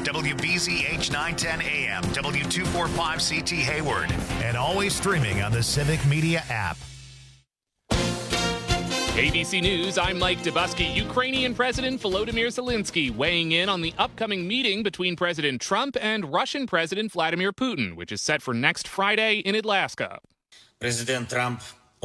WBZH 910 AM, W245CT Hayward, and always streaming on the Civic Media app. ABC News, I'm Mike Dubusky. Ukrainian President Volodymyr Zelensky weighing in on the upcoming meeting between President Trump and Russian President Vladimir Putin, which is set for next Friday in Alaska. President Trump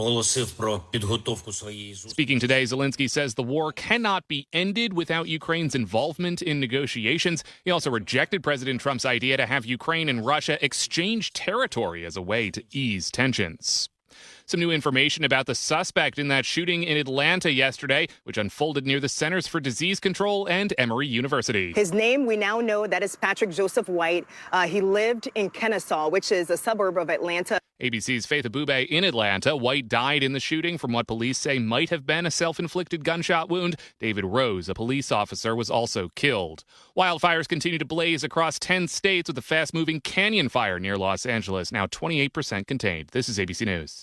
Speaking today, Zelensky says the war cannot be ended without Ukraine's involvement in negotiations. He also rejected President Trump's idea to have Ukraine and Russia exchange territory as a way to ease tensions. Some new information about the suspect in that shooting in Atlanta yesterday, which unfolded near the Centers for Disease Control and Emory University. His name, we now know that is Patrick Joseph White. He lived in Kennesaw, which is a suburb of Atlanta. ABC's Faith Abube in Atlanta. White died in the shooting from what police say might have been a self-inflicted gunshot wound. David Rose, a police officer, was also killed. Wildfires continue to blaze across 10 states with a fast-moving canyon fire near Los Angeles, now 28% contained. This is ABC News.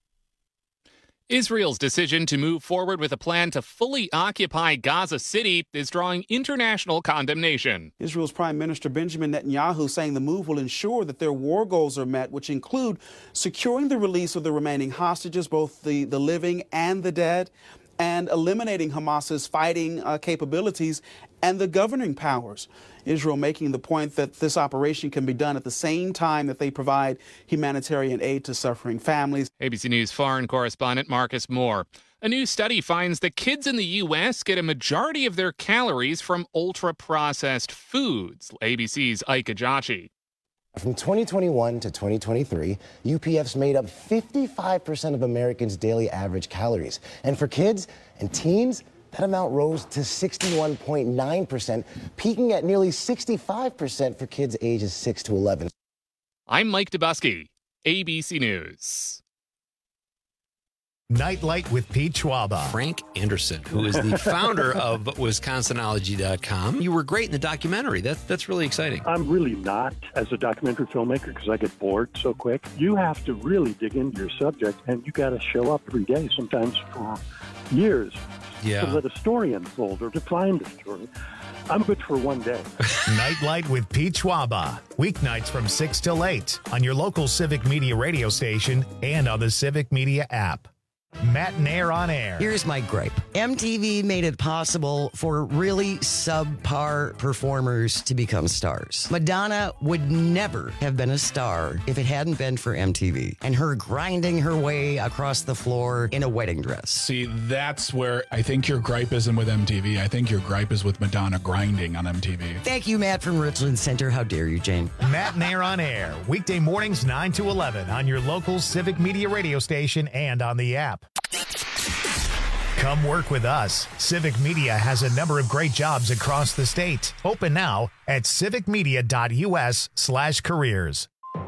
Israel's decision to move forward with a plan to fully occupy Gaza City is drawing international condemnation. Israel's Prime Minister Benjamin Netanyahu saying the move will ensure that their war goals are met, which include securing the release of the remaining hostages, both the living and the dead, and eliminating Hamas's fighting capabilities and the governing powers. Israel making the point that this operation can be done at the same time that they provide humanitarian aid to suffering families. ABC News foreign correspondent Marcus Moore. A new study finds that kids in the U.S. get a majority of their calories from ultra-processed foods. ABC's Ike Ajachi. From 2021 to 2023, UPFs made up 55% of Americans' daily average calories. And for kids and teens, that amount rose to 61.9%, peaking at nearly 65% for kids ages 6 to 11. I'm Mike Dubusky, ABC News. Nightlight with Pete Schwaba. Frank Anderson, who is the founder of Wisconsinology.com. You were great in the documentary. That's really exciting. I'm really not as a documentary filmmaker because I get bored so quick. You have to really dig into your subject, and you got to show up every day, sometimes for years, to let a story unfold or to find a story. I'm good for one day. Nightlight with Pete Schwaba. Weeknights from 6 till 8 on your local Civic Media radio station and on the Civic Media app. Matt Nair on air. Here's my gripe. MTV made it possible for really subpar performers to become stars. Madonna would never have been a star if it hadn't been for MTV and her grinding her way across the floor in a wedding dress. See, that's where I think your gripe isn't with MTV. I think your gripe is with Madonna grinding on MTV. Thank you, Matt from Richland Center. How dare you, Jane? Matt Nair on air. Weekday mornings 9 to 11 on your local Civic Media radio station and on the app. Come work with us. Civic Media has a number of great jobs across the state. Open now at civicmedia.us/careers.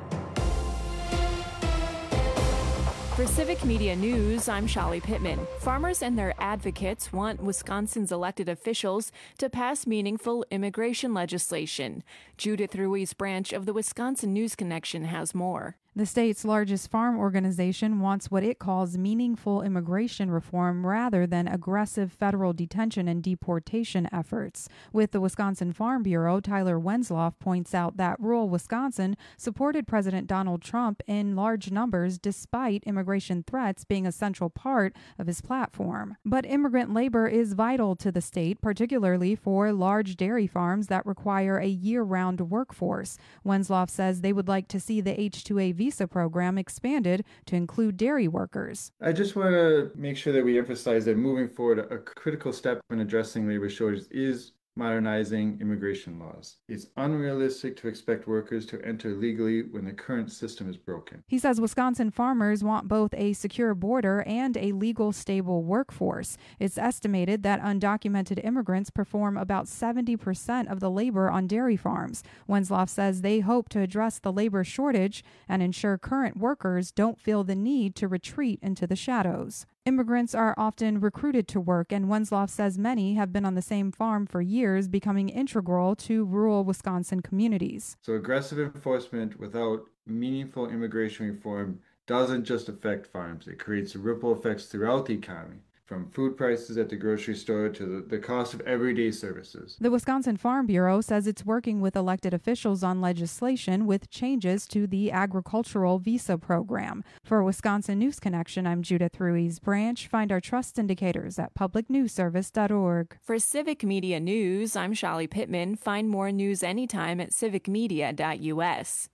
For Civic Media News, I'm Shali Pittman. Farmers and their advocates want Wisconsin's elected officials to pass meaningful immigration legislation. Judith Ruiz branch of the Wisconsin News Connection has more. The state's largest farm organization wants what it calls meaningful immigration reform rather than aggressive federal detention and deportation efforts. With the Wisconsin Farm Bureau, Tyler Wenzloff points out that rural Wisconsin supported President Donald Trump in large numbers despite immigration threats being a central part of his platform. But immigrant labor is vital to the state, particularly for large dairy farms that require a year-round workforce. Wenzloff says they would like to see the H-2A visa program expanded to include dairy workers. I just want to make sure that we emphasize that moving forward, a critical step in addressing labor shortages is modernizing immigration laws. It's unrealistic to expect workers to enter legally when the current system is broken. He says Wisconsin farmers want both a secure border and a legal, stable workforce. It's estimated that undocumented immigrants perform about 70% of the labor on dairy farms. Wenzloff says they hope to address the labor shortage and ensure current workers don't feel the need to retreat into the shadows. Immigrants are often recruited to work, and Wenzloff says many have been on the same farm for years, becoming integral to rural Wisconsin communities. So aggressive enforcement without meaningful immigration reform doesn't just affect farms. It creates ripple effects throughout the economy. from food prices at the grocery store to the cost of everyday services. The Wisconsin Farm Bureau says it's working with elected officials on legislation with changes to the agricultural visa program. For Wisconsin News Connection, I'm Judith Ruiz-Branch. Find our trust indicators at publicnewsservice.org. For Civic Media News, I'm Shali Pittman. Find more news anytime at civicmedia.us.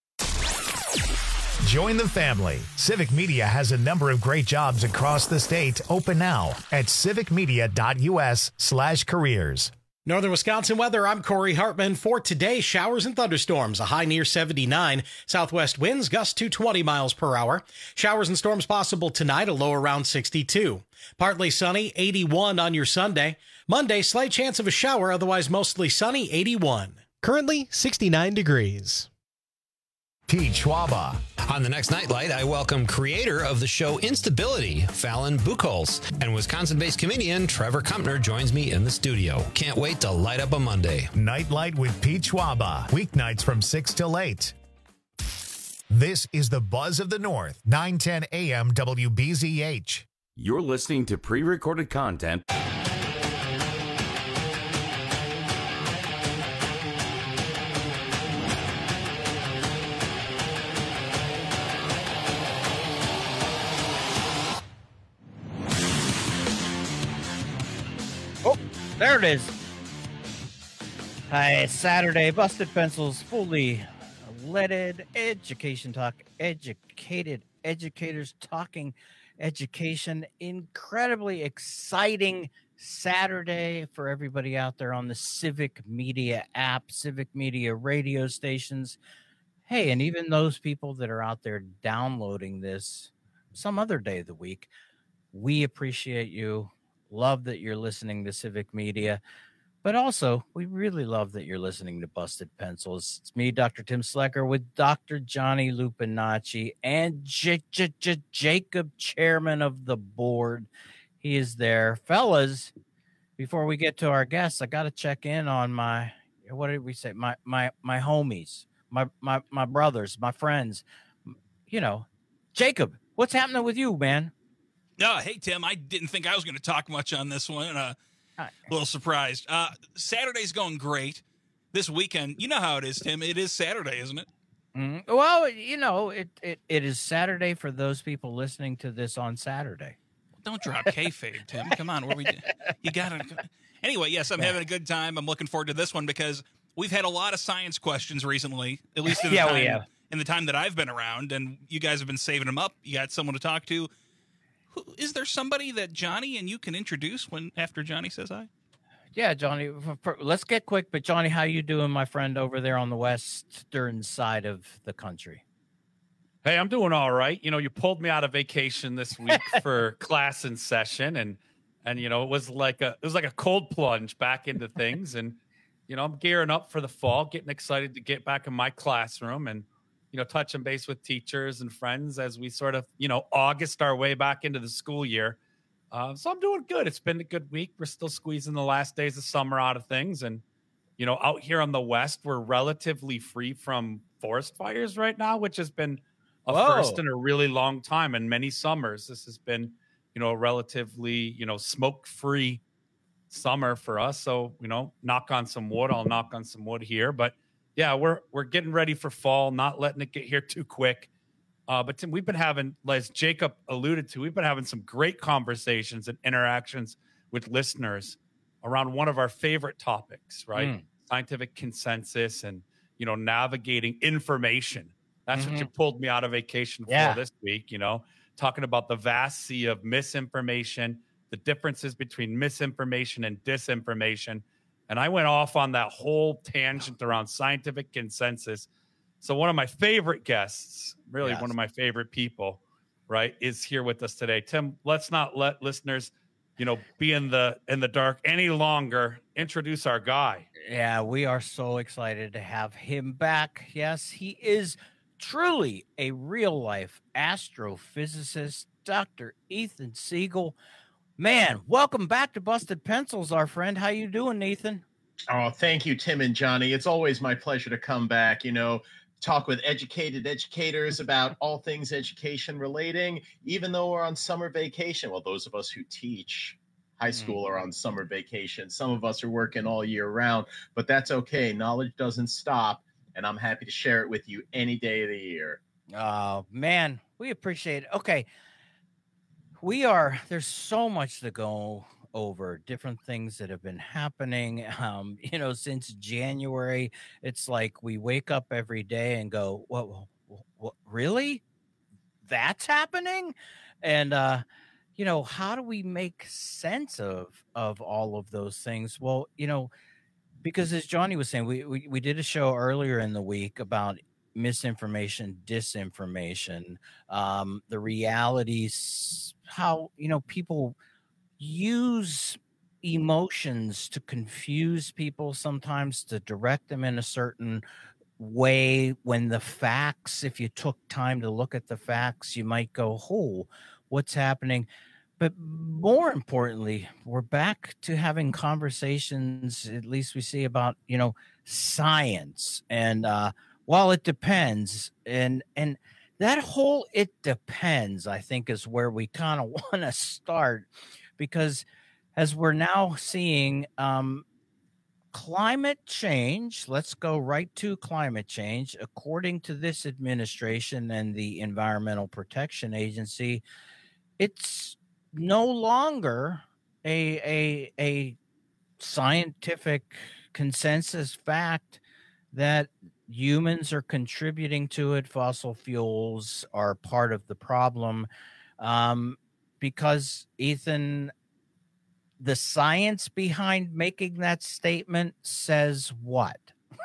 Join the family. Civic Media has a number of great jobs across the state open now at civicmedia.us/careers. Northern Wisconsin weather, I'm Corey Hartman. For today, showers and thunderstorms, a high near 79. Southwest winds gust to 20 miles per hour. Showers and storms possible tonight, a low around 62. Partly sunny, 81 on your Sunday. Monday, slight chance of a shower, otherwise mostly sunny, 81. Currently, 69 degrees. Pete Schwaba. On the next Nightlight, I welcome creator of the show Instability, Fallon Buchholz, and Wisconsin-based comedian Trevor Kumpner joins me in the studio. Can't wait to light up a Monday. Nightlight with Pete Schwaba, weeknights from 6 till 8. This is the Buzz of the North, 910 AM WBZH. You're listening to pre-recorded content. There it is. Hi, it's Saturday. Busted Pencils, fully leaded education talk. Educated educators talking education. Incredibly exciting Saturday for everybody out there on the Civic Media app, Civic Media radio stations. Hey, and even those people that are out there downloading this some other day of the week, we appreciate you. Love that you're listening to Civic Media, but also we really love that you're listening to Busted Pencils. It's me, Dr. Tim Slecker, with Dr. Johnny Lupinacci and Jacob, chairman of the board. He is there. Fellas, before we get to our guests, I got to check in on my, what did we say? My homies, my brothers, my friends. You know, Jacob, what's happening with you, man? No, hey, Tim, I didn't think I was going to talk much on this one. A little surprised. Saturday's going great. This weekend, you know how it is, Tim. It is Saturday, isn't it? Well, you know, it is Saturday for those people listening to this on Saturday. Don't drop kayfabe, Tim. Come on. You got to. Anyway, yes, I'm having a good time. I'm looking forward to this one because we've had a lot of science questions recently, at least in the we have. In the time that I've been around, and you guys have been saving them up. You got someone to talk to. Is there somebody that Johnny and you can introduce after Johnny says hi? Yeah, Johnny, let's get quick. But Johnny, how you doing, my friend, over there on the western side of the country? Hey, I'm doing all right. You know, you pulled me out of vacation this week for class in session, and you know, it was like a cold plunge back into things. And you know, I'm gearing up for the fall, getting excited to get back in my classroom and, you know, touching base with teachers and friends as we sort of, you know, August our way back into the school year. So I'm doing good. It's been a good week. We're still squeezing the last days of summer out of things. And, you know, out here on the West, we're relatively free from forest fires right now, which has been a first in a really long time. In many summers, this has been, you know, a relatively, you know, smoke-free summer for us. So, you know, knock on some wood. I'll knock on some wood here. But yeah, we're getting ready for fall, not letting it get here too quick. But Tim, we've been having, as Jacob alluded to, we've been having some great conversations and interactions with listeners around one of our favorite topics, right? Scientific consensus and, you know, navigating information. That's what you pulled me out of vacation for this week, you know, talking about the vast sea of misinformation, the differences between misinformation and disinformation. And I went off on that whole tangent around scientific consensus. So one of my favorite guests, really one of my favorite people, right, is here with us today. Tim, let's not let listeners, you know, be in the dark any longer. Introduce our guy. Yeah, we are so excited to have him back. Yes, he is truly a real-life astrophysicist, Dr. Ethan Siegel. Man, welcome back to Busted Pencils, our friend. How you doing, Ethan? Oh, thank you, Tim and Johnny. It's always my pleasure to come back. You know, talk with educated educators about all things education relating, even though we're on summer vacation. Well, those of us who teach high school are on summer vacation. Some of us are working all year round, but that's okay. Knowledge doesn't stop, and I'm happy to share it with you any day of the year. Oh, man, we appreciate it. Okay. There's so much to go over, different things that have been happening, since January. It's like we wake up every day and go, what really? That's happening? And, how do we make sense of all of those things? Well, because as Johnny was saying, we did a show earlier in the week about misinformation, disinformation, the realities, how, people use emotions to confuse people, sometimes to direct them in a certain way, when the facts, if you took time to look at the facts, you might go, oh, what's happening? But more importantly, we're back to having conversations, at least we see, about, science. And while it depends, and that whole "it depends," I think, is where we kind of want to start, because as we're now seeing climate change, let's go right to climate change. According to this administration and the Environmental Protection Agency, it's no longer a scientific consensus fact that humans are contributing to it. Fossil fuels are part of the problem, because, Ethan, the science behind making that statement says what?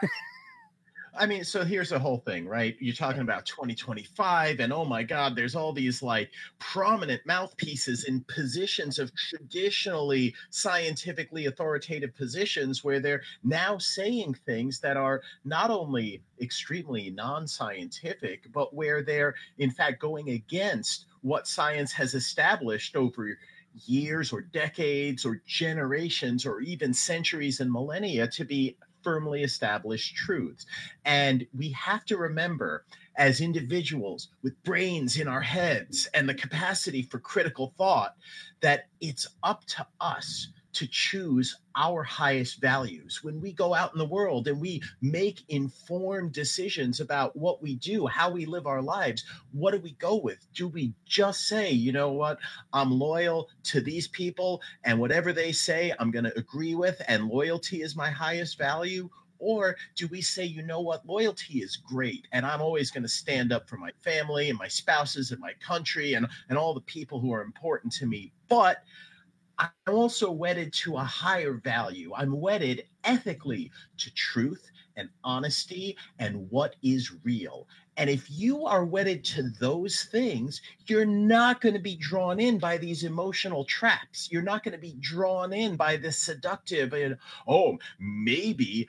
I mean, so here's the whole thing, right? You're talking about 2025, and oh my God, there's all these like prominent mouthpieces in positions of traditionally scientifically authoritative positions, where they're now saying things that are not only extremely non-scientific, but where they're in fact going against what science has established over years or decades or generations or even centuries and millennia to be firmly established truths. And we have to remember, as individuals with brains in our heads and the capacity for critical thought, that it's up to us to choose our highest values. When we go out in the world and we make informed decisions about what we do, how we live our lives, what do we go with? Do we just say, you know what, I'm loyal to these people and whatever they say, I'm going to agree with, and loyalty is my highest value? Or do we say, you know what, loyalty is great, and I'm always going to stand up for my family and my spouses and my country and all the people who are important to me, but I'm also wedded to a higher value. I'm wedded ethically to truth and honesty and what is real. And if you are wedded to those things, you're not going to be drawn in by these emotional traps. You're not going to be drawn in by this seductive, and maybe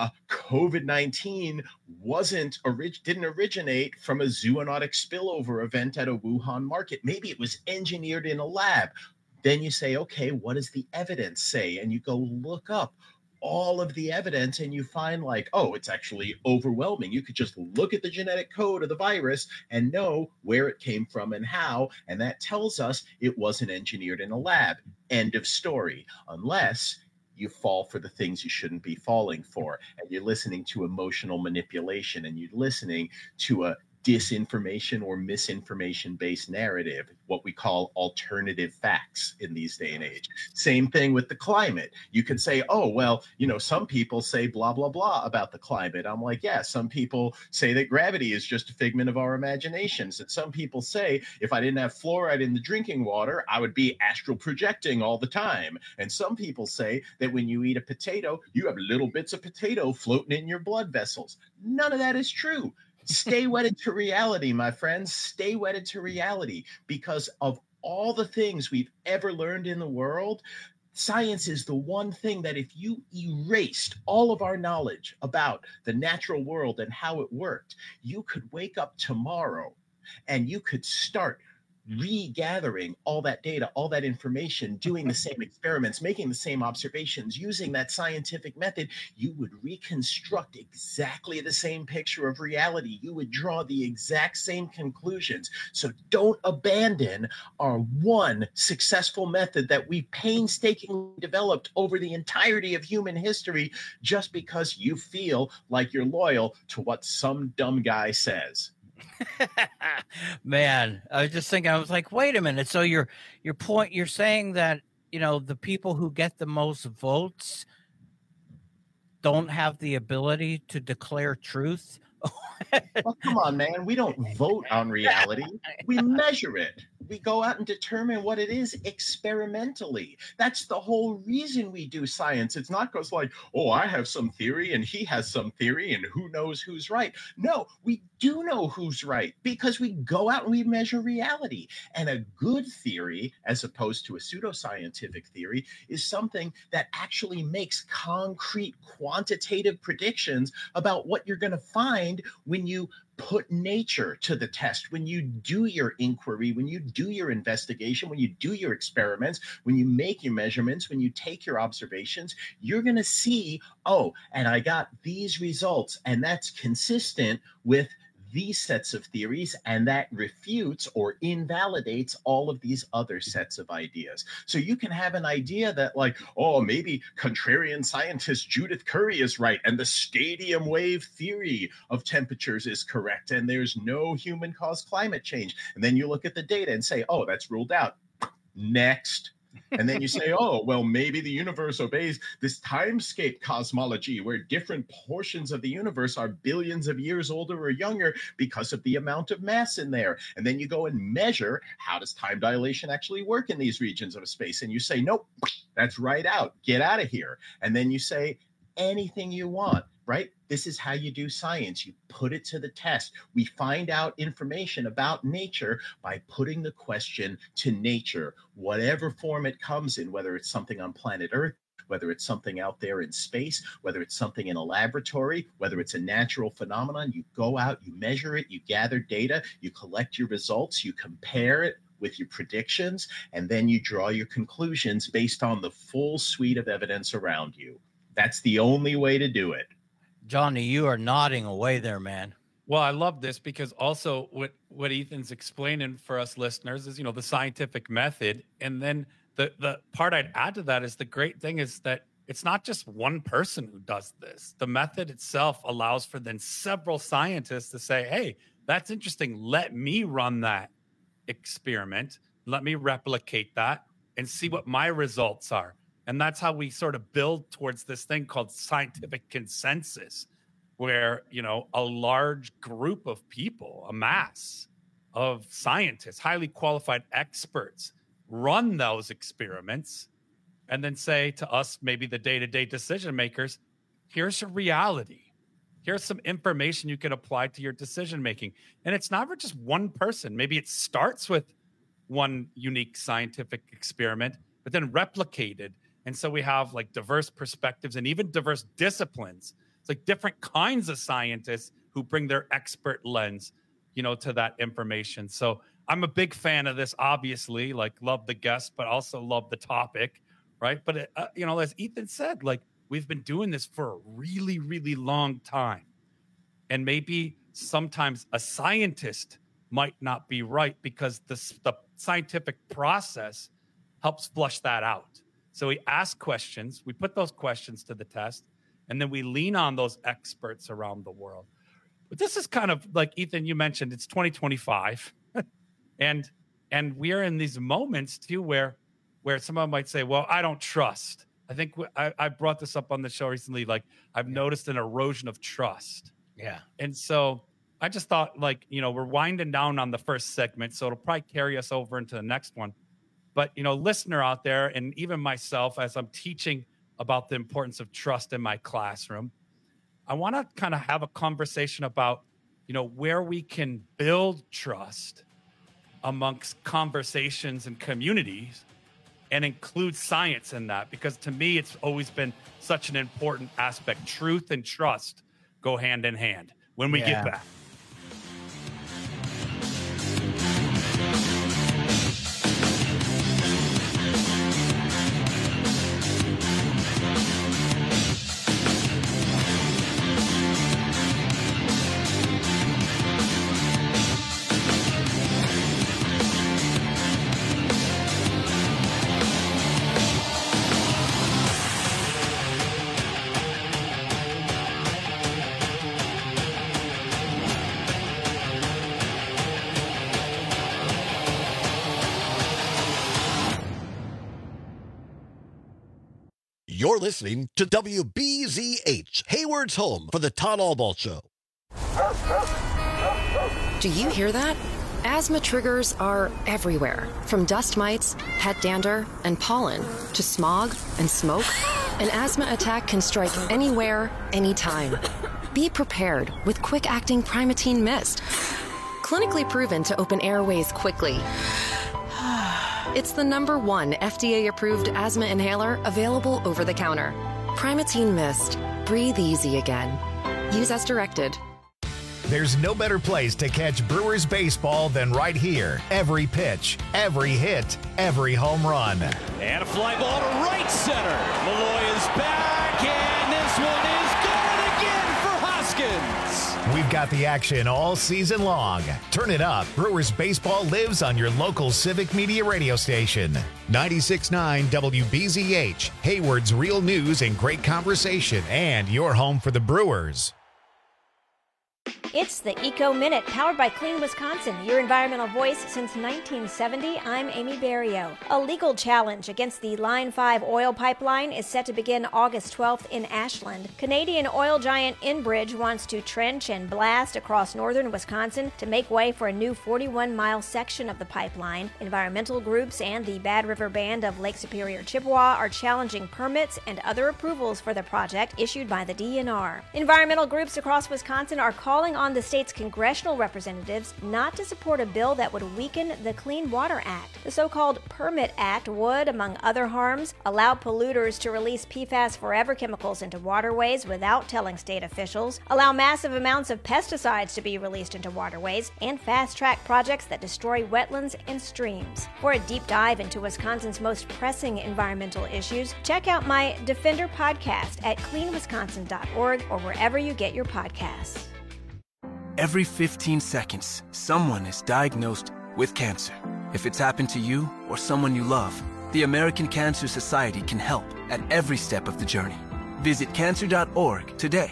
COVID-19 didn't originate from a zoonotic spillover event at a Wuhan market. Maybe it was engineered in a lab. Then you say, okay, what does the evidence say? And you go look up all of the evidence and you find like, oh, it's actually overwhelming. You could just look at the genetic code of the virus and know where it came from and how. And that tells us it wasn't engineered in a lab. End of story. Unless you fall for the things you shouldn't be falling for. And you're listening to emotional manipulation, and you're listening to a disinformation or misinformation-based narrative, what we call alternative facts in these day and age. Same thing with the climate. You can say, oh, well, some people say blah, blah, blah about the climate. I'm like, yeah, some people say that gravity is just a figment of our imaginations. And some people say, if I didn't have fluoride in the drinking water, I would be astral projecting all the time. And some people say that when you eat a potato, you have little bits of potato floating in your blood vessels. None of that is true. Stay wedded to reality, my friends. Stay wedded to reality, because of all the things we've ever learned in the world, science is the one thing that if you erased all of our knowledge about the natural world and how it worked, you could wake up tomorrow and you could start regathering all that data, all that information, doing the same experiments, making the same observations, using that scientific method, you would reconstruct exactly the same picture of reality. You would draw the exact same conclusions. So don't abandon our one successful method that we painstakingly developed over the entirety of human history just because you feel like you're loyal to what some dumb guy says. Man, I was just thinking, I was like, wait a minute. So your point, you're saying that, the people who get the most votes don't have the ability to declare truth? Well, come on, man. We don't vote on reality. We measure it. We go out and determine what it is experimentally. That's the whole reason we do science. It's not because like, oh, I have some theory and he has some theory and who knows who's right. No, we do know who's right because we go out and we measure reality. And a good theory, as opposed to a pseudoscientific theory, is something that actually makes concrete quantitative predictions about what you're going to find when you put nature to the test, when you do your inquiry, when you do your investigation, when you do your experiments, when you make your measurements, when you take your observations, you're going to see, oh, and I got these results, and that's consistent with these sets of theories, and that refutes or invalidates all of these other sets of ideas. So you can have an idea that like, oh, maybe contrarian scientist Judith Curry is right, and the stadium wave theory of temperatures is correct, and there's no human-caused climate change. And then you look at the data and say, oh, that's ruled out. Next. And then you say, oh, well, maybe the universe obeys this timescape cosmology where different portions of the universe are billions of years older or younger because of the amount of mass in there. And then you go and measure how does time dilation actually work in these regions of space. And you say, nope, that's right out. Get out of here. And then you say anything you want. Right? This is how you do science. You put it to the test. We find out information about nature by putting the question to nature, whatever form it comes in, whether it's something on planet Earth, whether it's something out there in space, whether it's something in a laboratory, whether it's a natural phenomenon. You go out, you measure it, you gather data, you collect your results, you compare it with your predictions, and then you draw your conclusions based on the full suite of evidence around you. That's the only way to do it. Johnny, you are nodding away there, man. Well, I love this because also what Ethan's explaining for us listeners is, the scientific method. And then the part I'd add to that is the great thing is that it's not just one person who does this. The method itself allows for then several scientists to say, hey, that's interesting. Let me run that experiment. Let me replicate that and see what my results are. And that's how we sort of build towards this thing called scientific consensus, where, a large group of people, a mass of scientists, highly qualified experts, run those experiments and then say to us, maybe the day-to-day decision makers, here's a reality. Here's some information you can apply to your decision making. And it's not for just one person. Maybe it starts with one unique scientific experiment, but then replicated. And so we have like diverse perspectives and even diverse disciplines. It's like different kinds of scientists who bring their expert lens, to that information. So I'm a big fan of this, obviously, like love the guest, but also love the topic, right? But, as Ethan said, like we've been doing this for a really, really long time. And maybe sometimes a scientist might not be right because the scientific process helps flush that out. So we ask questions, we put those questions to the test, and then we lean on those experts around the world. But this is kind of like, Ethan, you mentioned, it's 2025. and we are in these moments too where someone might say, well, I don't trust. I think I brought this up on the show recently. Like I've noticed an erosion of trust. Yeah. And so I just thought we're winding down on the first segment, so it'll probably carry us over into the next one. But, listener out there, and even myself, as I'm teaching about the importance of trust in my classroom, I want to kind of have a conversation about, where we can build trust amongst conversations and communities and include science in that. Because to me, it's always been such an important aspect. Truth and trust go hand in hand when we get back. You're listening to WBZH, Hayward's home for the Todd Albaugh Show. Do you hear that? Asthma triggers are everywhere, from dust mites, pet dander, and pollen, to smog and smoke. An asthma attack can strike anywhere, anytime. Be prepared with quick-acting Primatene Mist. Clinically proven to open airways quickly. It's the #1 FDA-approved asthma inhaler available over the counter. Primatene Mist. Breathe easy again. Use as directed. There's no better place to catch Brewers baseball than right here. Every pitch, every hit, every home run. And a fly ball to right center. Malloy is back, and this one is gone again for Hoskins. We've got the action all season long. Turn it up. Brewers baseball lives on your local Civic Media radio station. 96.9 WBZH, Hayward's real news and great conversation, and your home for the Brewers. It's the Eco Minute, powered by Clean Wisconsin, your environmental voice since 1970. I'm Amy Barrio. A legal challenge against the Line 5 oil pipeline is set to begin August 12th in Ashland. Canadian oil giant Enbridge wants to trench and blast across northern Wisconsin to make way for a new 41-mile section of the pipeline. Environmental groups and the Bad River Band of Lake Superior Chippewa are challenging permits and other approvals for the project issued by the DNR. Environmental groups across Wisconsin are calling on the state's congressional representatives not to support a bill that would weaken the Clean Water Act. The so-called Permit Act would, among other harms, allow polluters to release PFAS forever chemicals into waterways without telling state officials, allow massive amounts of pesticides to be released into waterways, and fast-track projects that destroy wetlands and streams. For a deep dive into Wisconsin's most pressing environmental issues, check out my Defender podcast at cleanwisconsin.org or wherever you get your podcasts. Every 15 seconds, someone is diagnosed with cancer. If it's happened to you or someone you love, the American Cancer Society can help at every step of the journey. Visit cancer.org today.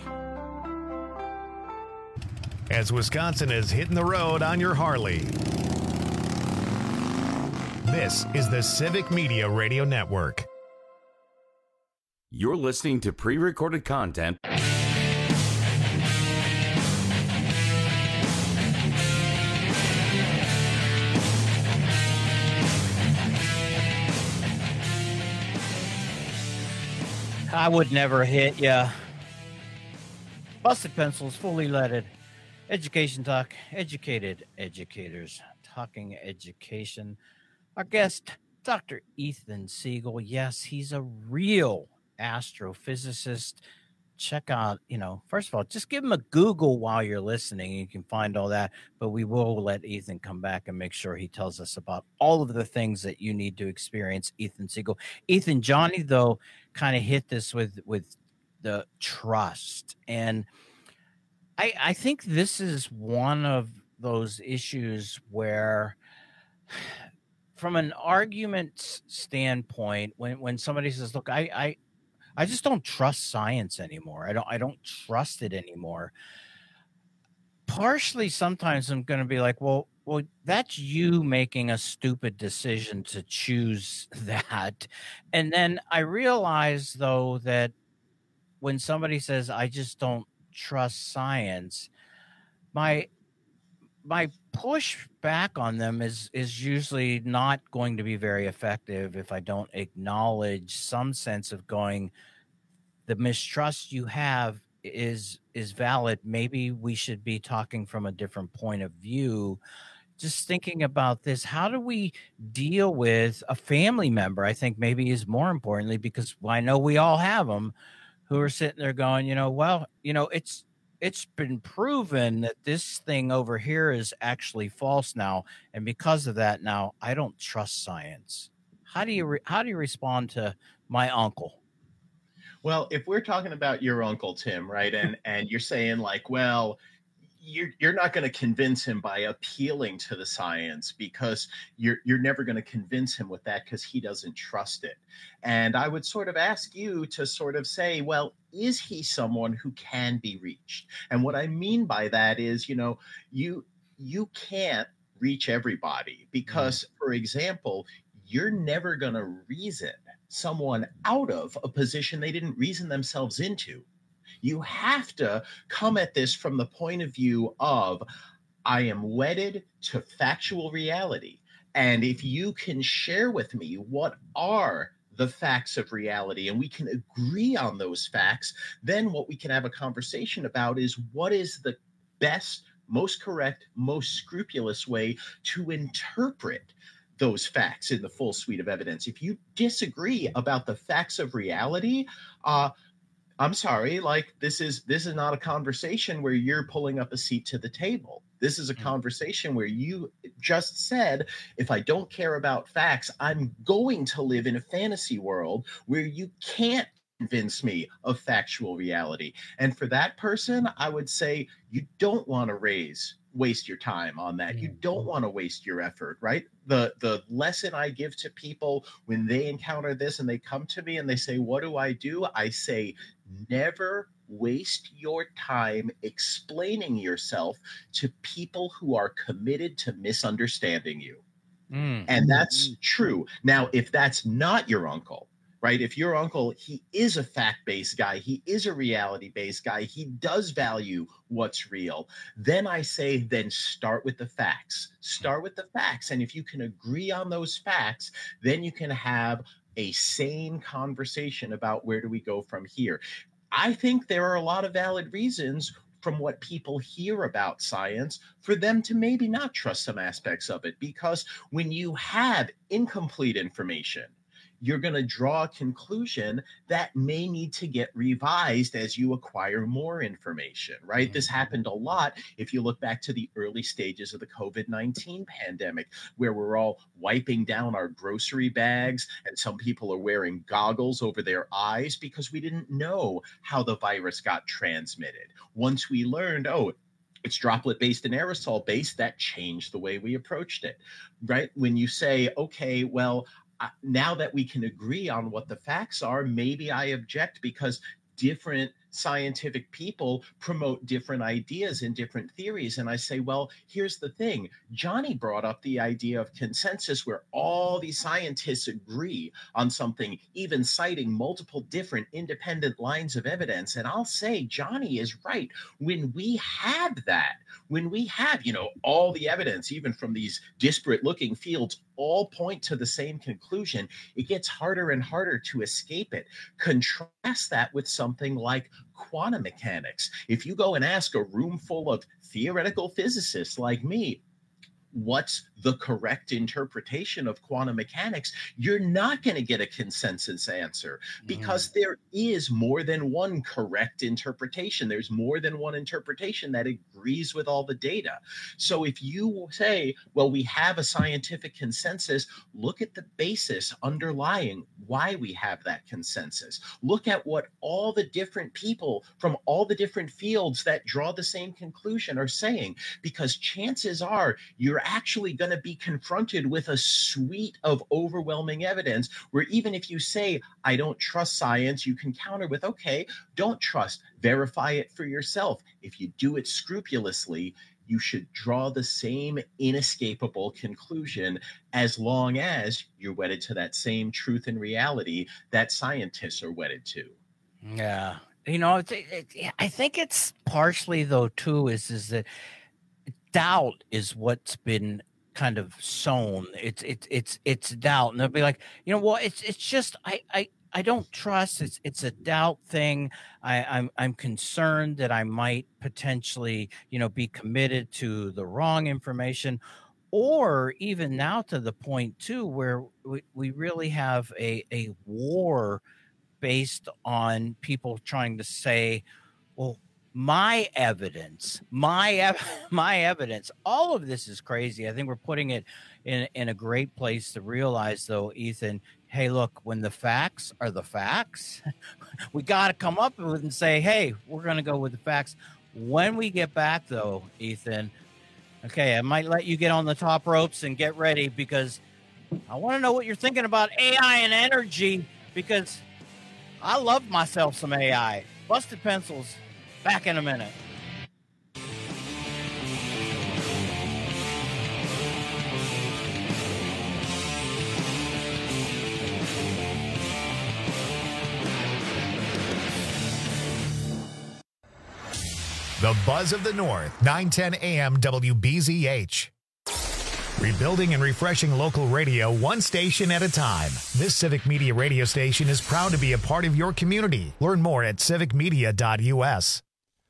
As Wisconsin is hitting the road on your Harley, this is the Civic Media Radio Network. You're listening to pre-recorded content. I would never hit ya. Busted Pencils, fully leaded. Education Talk, educated educators talking education. Our guest, Dr. Ethan Siegel. Yes, he's a real astrophysicist. Check out, first of all, just give him a Google while you're listening. You can find all that, but we will let Ethan come back and make sure he tells us about all of the things that you need to experience Ethan Siegel. Ethan, Johnny, though, kind of hit this with the trust. And I think this is one of those issues where, from an argument standpoint, when somebody says, look, I just don't trust science anymore. I don't trust it anymore. Partially, sometimes I'm going to be like, well, that's you making a stupid decision to choose that. And then I realize, though, that when somebody says, I just don't trust science, my push back on them is usually not going to be very effective if I don't acknowledge some sense of going, the mistrust you have is valid. Maybe we should be talking from a different point of view. Just thinking about this, how do we deal with a family member? I think maybe is more importantly, because I know we all have them who are sitting there going, it's been proven that this thing over here is actually false now, and because of that, now I don't trust science. How do you respond to my uncle? Well, if we're talking about your uncle, Tim, right, and you're saying like, well, you're not going to convince him by appealing to the science, because you're never going to convince him with that because he doesn't trust it. And I would sort of ask you to sort of say, well, is he someone who can be reached? And what I mean by that is, you can't reach everybody because, for example, you're never going to reason someone out of a position they didn't reason themselves into. You have to come at this from the point of view of, I am wedded to factual reality. And if you can share with me what are the facts of reality and we can agree on those facts, then what we can have a conversation about is what is the best, most correct, most scrupulous way to interpret those facts in the full suite of evidence. If you disagree about the facts of reality, I'm sorry, like this is not a conversation where you're pulling up a seat to the table. This is a conversation where you just said, if I don't care about facts, I'm going to live in a fantasy world where you can't convince me of factual reality. And for that person, I would say you don't want to waste your time on that. You don't want to waste your effort, right? The lesson I give to people when they encounter this and they come to me and they say, what do? I say, never waste your time explaining yourself to people who are committed to misunderstanding you. And that's true. Now, if that's not your uncle, right? If your uncle, he is a fact-based guy, he is a reality-based guy, he does value what's real, then I say, then start with the facts. Start with the facts. And if you can agree on those facts, then you can have a sane conversation about where do we go from here. I think there are a lot of valid reasons from what people hear about science for them to maybe not trust some aspects of it, because when you have incomplete information, you're going to draw a conclusion that may need to get revised as you acquire more information, right? This happened a lot if you look back to the early stages of the COVID-19 pandemic, where we're all wiping down our grocery bags and some people are wearing goggles over their eyes because we didn't know how the virus got transmitted. Once we learned, it's droplet-based and aerosol-based, that changed the way we approached it, right? When you say, okay, well, now that we can agree on what the facts are, maybe I object because different scientific people promote different ideas and different theories. And I say, well, here's the thing. Johnny brought up the idea of consensus where all these scientists agree on something, even citing multiple different independent lines of evidence. And I'll say Johnny is right. When we have that, when we have, all the evidence, even from these disparate looking fields, all point to the same conclusion, it gets harder and harder to escape it. Contrast that with something like quantum mechanics. If you go and ask a room full of theoretical physicists like me, what's the correct interpretation of quantum mechanics, you're not going to get a consensus answer because there is more than one correct interpretation. There's more than one interpretation that agrees with all the data. So if you say, well, we have a scientific consensus, look at the basis underlying why we have that consensus. Look at what all the different people from all the different fields that draw the same conclusion are saying, because chances are you're actually going to be confronted with a suite of overwhelming evidence where even if you say, I don't trust science, you can counter with, okay, don't trust, verify it for yourself. If you do it scrupulously, you should draw the same inescapable conclusion as long as you're wedded to that same truth and reality that scientists are wedded to. Yeah. I think it's partially, though, too, is that doubt is what's been kind of sown. It's doubt, and they'll be like, well, it's just I don't trust. It's a doubt thing. I'm concerned that I might potentially be committed to the wrong information, or even now to the point too where we really have a war based on people trying to say, well, my evidence, all of this is crazy. I think we're putting it in a great place to realize, though, Ethan, hey, look, when the facts are the facts, we got to come up with and say, hey, we're going to go with the facts. When we get back, though, Ethan, okay, I might let you get on the top ropes and get ready, because I want to know what you're thinking about AI and energy, because I love myself some AI. Busted Pencils. Back in a minute. The Buzz of the North, 910 AM WBZH. Rebuilding and refreshing local radio one station at a time. This Civic Media radio station is proud to be a part of your community. Learn more at civicmedia.us.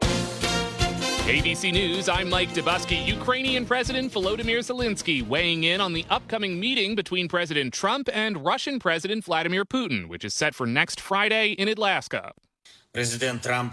ABC News, I'm Mike Dubusky. Ukrainian President Volodymyr Zelensky weighing in on the upcoming meeting between President Trump and Russian President Vladimir Putin, which is set for next Friday in Alaska. President Trump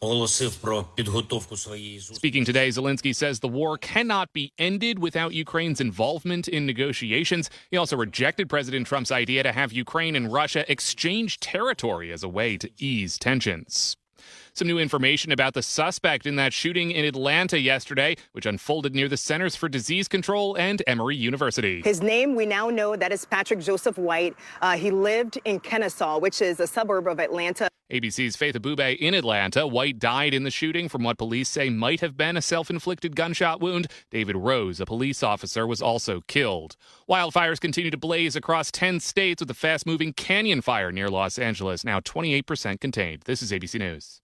Speaking today, Zelensky says the war cannot be ended without Ukraine's involvement in negotiations. He also rejected President Trump's idea to have Ukraine and Russia exchange territory as a way to ease tensions. Some new information about the suspect in that shooting in Atlanta yesterday, which unfolded near the Centers for Disease Control and Emory University. His name, we now know that is Patrick Joseph White. He lived in Kennesaw, which is a suburb of Atlanta. ABC's Faith Abube in Atlanta. White died in the shooting from what police say might have been a self-inflicted gunshot wound. David Rose, a police officer, was also killed. Wildfires continue to blaze across 10 states with a fast-moving canyon fire near Los Angeles, now 28% contained. This is ABC News.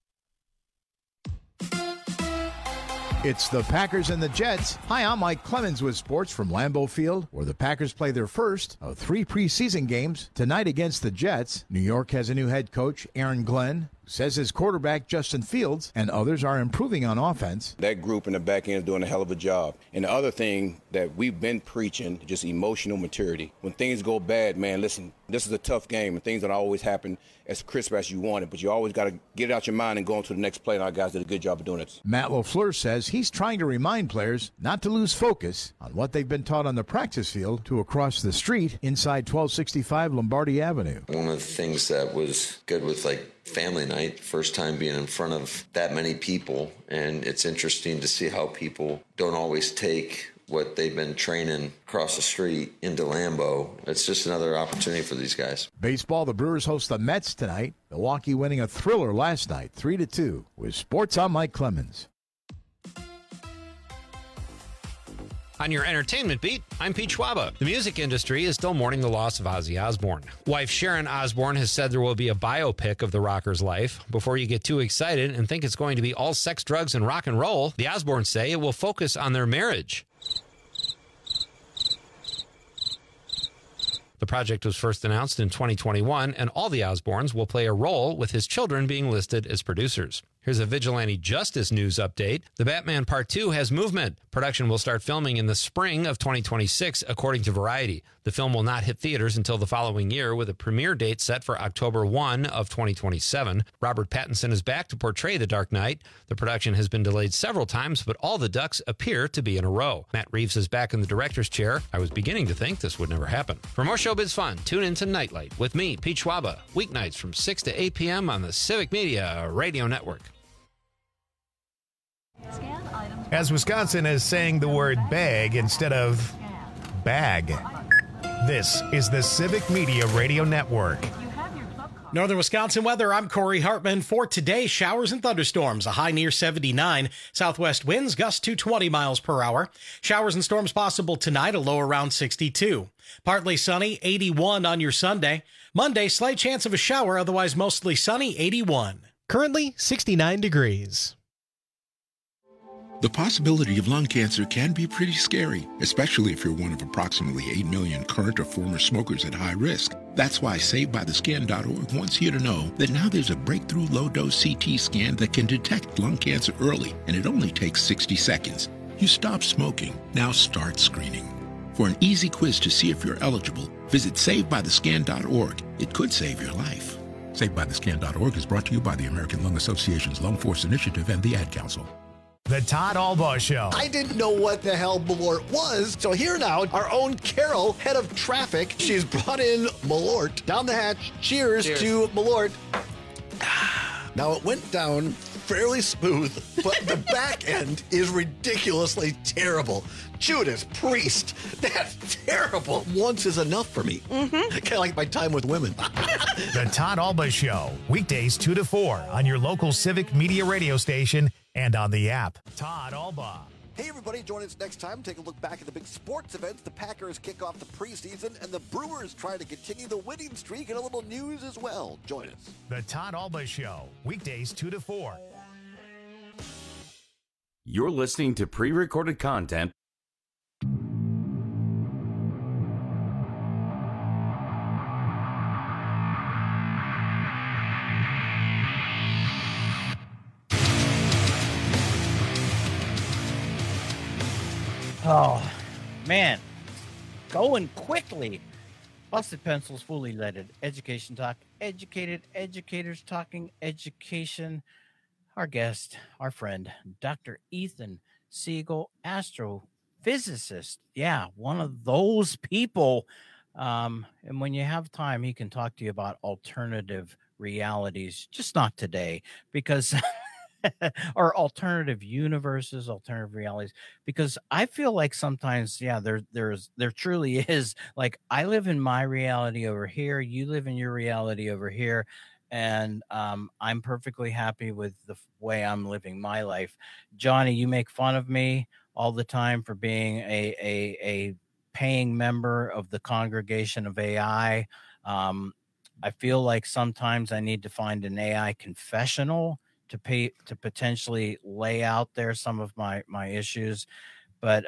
It's the Packers and the Jets. Hi, I'm Mike Clemens with sports from Lambeau Field, where the Packers play their first of 3 preseason games tonight against the Jets. New York has a new head coach, Aaron Glenn, who says his quarterback, Justin Fields, and others are improving on offense. That group in the back end is doing a hell of a job. And the other thing that we've been preaching, just emotional maturity. When things go bad, man, listen, this is a tough game, and things don't always happen as crisp as you want it, but you always got to get it out your mind and go on to the next play, and our guys did a good job of doing it. Matt LaFleur says he's trying to remind players not to lose focus on what they've been taught on the practice field to across the street inside 1265 Lombardi Avenue. One of the things that was good with family night, first time being in front of that many people, and it's interesting to see how people don't always take what they've been training across the street into Lambeau. It's just another opportunity for these guys. Baseball, the Brewers host the Mets tonight. Milwaukee winning a thriller last night, 3-2. With sports, I'm Mike Clemens. On your entertainment beat, I'm Pete Schwaba. The music industry is still mourning the loss of Ozzy Osbourne. Wife Sharon Osbourne has said there will be a biopic of the rocker's life. Before you get too excited and think it's going to be all sex, drugs, and rock and roll, the Osbournes say it will focus on their marriage. The project was first announced in 2021, and all the Osbournes will play a role, with his children being listed as producers. Here's a vigilante justice news update. The Batman Part 2 has movement. Production will start filming in the spring of 2026, according to Variety. The film will not hit theaters until the following year, with a premiere date set for October 1 of 2027. Robert Pattinson is back to portray the Dark Knight. The production has been delayed several times, but all the ducks appear to be in a row. Matt Reeves is back in the director's chair. I was beginning to think this would never happen. For more showbiz fun, tune in to Nightlight with me, Pete Schwaba, weeknights from 6 to 8 p.m. on the Civic Media Radio Network. As Wisconsin is saying the word bag instead of bag. This is the Civic Media Radio Network. Northern Wisconsin weather, I'm Corey Hartman. For today, showers and thunderstorms, a high near 79. Southwest winds, gusts to 20 miles per hour. Showers and storms possible tonight, a low around 62. Partly sunny, 81 on your Sunday. Monday, slight chance of a shower, otherwise mostly sunny, 81. Currently, 69 degrees. The possibility of lung cancer can be pretty scary, especially if you're one of approximately 8 million current or former smokers at high risk. That's why SaveByTheScan.org wants you to know that now there's a breakthrough low-dose CT scan that can detect lung cancer early, and it only takes 60 seconds. You stop smoking, now start screening. For an easy quiz to see if you're eligible, visit SaveByTheScan.org. It could save your life. SaveByTheScan.org is brought to you by the American Lung Association's Lung Force Initiative and the Ad Council. The Todd Albaugh Show. I didn't know what the hell Malort was, so here now, our own Carol, head of traffic, she's brought in Malort down the hatch. Cheers. To Malort. Now, it went down fairly smooth, but the back end is ridiculously terrible. Judas Priest, that's terrible. Once is enough for me. Kind of like my time with women. The Todd Albaugh Show, weekdays 2 to 4 on your local Civic Media radio station and on the app. Todd Albaugh. Hey, everybody, join us next time. Take a look back at the big sports events. The Packers kick off the preseason, and the Brewers try to continue the winning streak, and a little news as well. Join us. The Todd Albaugh Show, weekdays 2 to 4. You're listening to pre-recorded content. Oh, man. Going quickly. Busted Pencils, fully leaded. Education talk. Educated educators talking education. Our guest, our friend, Dr. Ethan Siegel, astrophysicist. Yeah, one of those people. And when you have time, he can talk to you about alternative realities, just not today, because or alternative universes, alternative realities, because I feel like sometimes, yeah, there truly is, like, I live in my reality over here, you live in your reality over here, and I'm perfectly happy with the way I'm living my life. Johnny, you make fun of me all the time for being a paying member of the Congregation of AI. I feel like sometimes I need to find an AI confessional to potentially lay out there some of my issues, but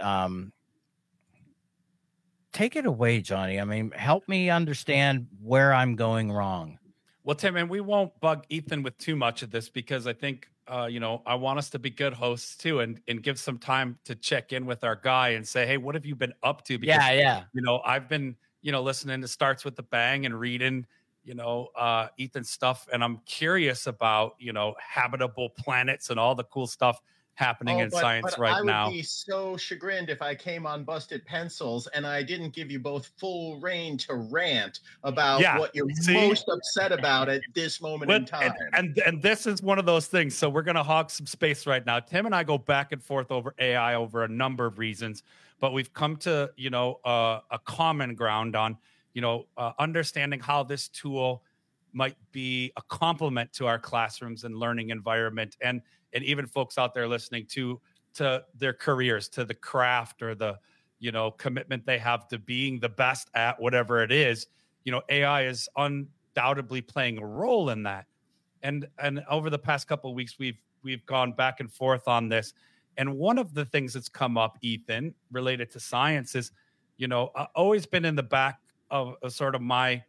take it away, Johnny. I mean, help me understand where I'm going wrong. Well, Tim, and we won't bug Ethan with too much of this, because I think, I want us to be good hosts too, and give some time to check in with our guy and say, hey, what have you been up to? Because, I've been, listening to Starts with the Bang and reading, Ethan's stuff. And I'm curious about, habitable planets and all the cool stuff happening in science right now. I would be so chagrined if I came on Busted Pencils and I didn't give you both full reign to rant about what you're most upset about at this moment in time. And this is one of those things. So we're going to hog some space right now. Tim and I go back and forth over AI over a number of reasons, but we've come to, a common ground on, understanding how this tool might be a complement to our classrooms and learning environment, and even folks out there listening to their careers, to the craft or the, commitment they have to being the best at whatever it is. AI is undoubtedly playing a role in that. And over the past couple of weeks, we've gone back and forth on this. And one of the things that's come up, Ethan, related to science is, I've always been in the back of sort of my,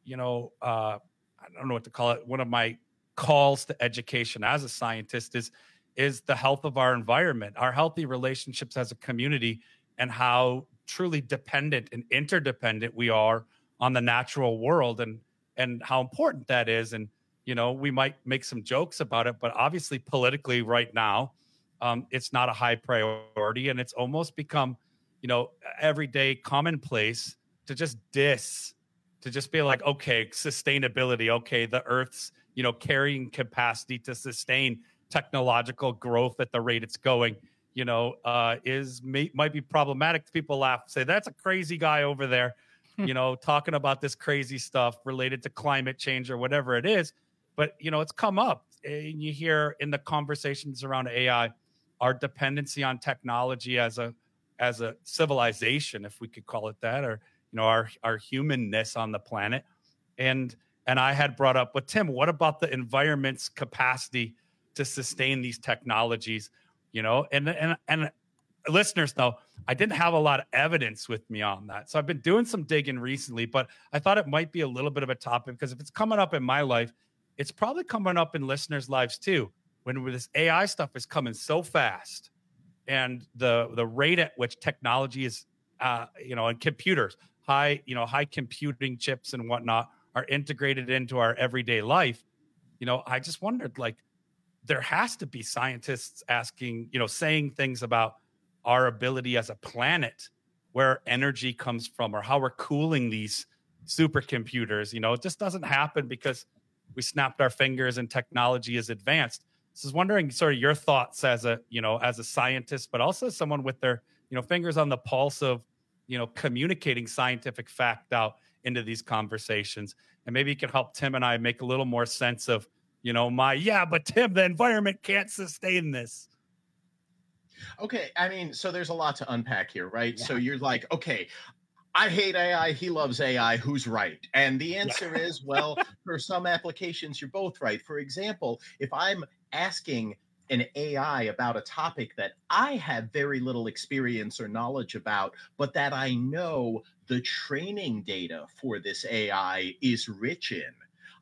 I don't know what to call it, one of my calls to education as a scientist is the health of our environment, our healthy relationships as a community, and how truly dependent and interdependent we are on the natural world, and how important that is. And, we might make some jokes about it, but obviously politically right now, it's not a high priority, and it's almost become, everyday commonplace to just be like, okay, sustainability, okay, the Earth's, carrying capacity to sustain technological growth at the rate it's going, might be problematic. People laugh, say, that's a crazy guy over there, talking about this crazy stuff related to climate change or whatever it is. But, it's come up, and you hear in the conversations around AI, our dependency on technology as a civilization, if we could call it that, or, our humanness on the planet. And I had brought up, but Tim, what about the environment's capacity to sustain these technologies? And listeners know I didn't have a lot of evidence with me on that. So I've been doing some digging recently, but I thought it might be a little bit of a topic, because if it's coming up in my life, it's probably coming up in listeners' lives too. When this AI stuff is coming so fast, and the rate at which technology is, and computers, high computing chips and whatnot are integrated into our everyday life. I just wondered, like, there has to be scientists asking, saying things about our ability as a planet, where energy comes from, or how we're cooling these supercomputers. It just doesn't happen because we snapped our fingers and technology is advanced. So I was wondering sort of your thoughts as a scientist, but also as someone with their, fingers on the pulse of, communicating scientific fact out into these conversations. And maybe you can help Tim and I make a little more sense of, but Tim, the environment can't sustain this. Okay. I mean, so there's a lot to unpack here, right? Yeah. So you're like, okay, I hate AI. He loves AI. Who's right? And the answer is, well, for some applications, you're both right. For example, if I'm asking an AI about a topic that I have very little experience or knowledge about, but that I know the training data for this AI is rich in,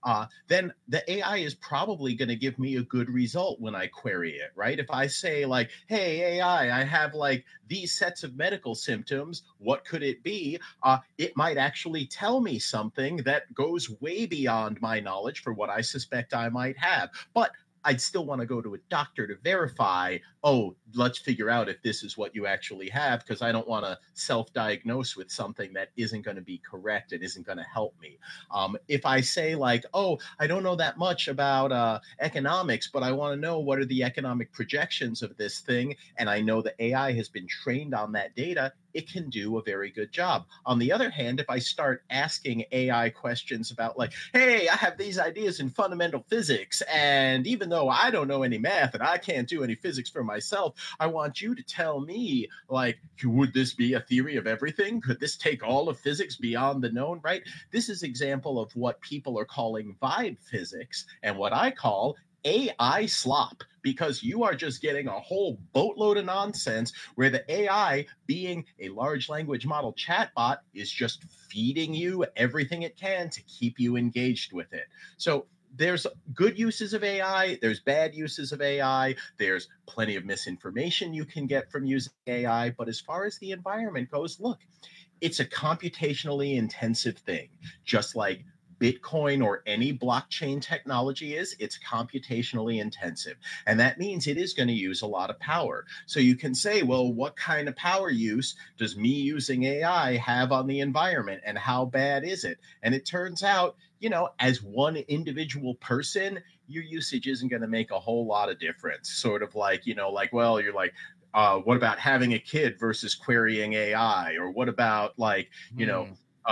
then the AI is probably going to give me a good result when I query it, right? If I say like, hey, AI, I have like these sets of medical symptoms, what could it be? It might actually tell me something that goes way beyond my knowledge for what I suspect I might have. But I'd still want to go to a doctor to verify, oh, let's figure out if this is what you actually have, because I don't want to self-diagnose with something that isn't going to be correct and isn't going to help me. If I say like, oh, I don't know that much about economics, but I want to know what are the economic projections of this thing, and I know the AI has been trained on that data, it can do a very good job. On the other hand, if I start asking AI questions about like, hey, I have these ideas in fundamental physics, and even though I don't know any math and I can't do any physics for myself, I want you to tell me, like, would this be a theory of everything? Could this take all of physics beyond the known, right? This is an example of what people are calling vibe physics and what I call AI slop, because you are just getting a whole boatload of nonsense where the AI, being a large language model chatbot, is just feeding you everything it can to keep you engaged with it. So there's good uses of AI, there's bad uses of AI, there's plenty of misinformation you can get from using AI. But as far as the environment goes, look, it's a computationally intensive thing, just like Bitcoin or any blockchain technology is. It's computationally intensive. And that means it is going to use a lot of power. So you can say, well, what kind of power use does me using AI have on the environment, and how bad is it? And it turns out, you know, as one individual person, your usage isn't going to make a whole lot of difference. Sort of like, you know, like, well, you're like, what about having a kid versus querying AI? Or what about like, you know,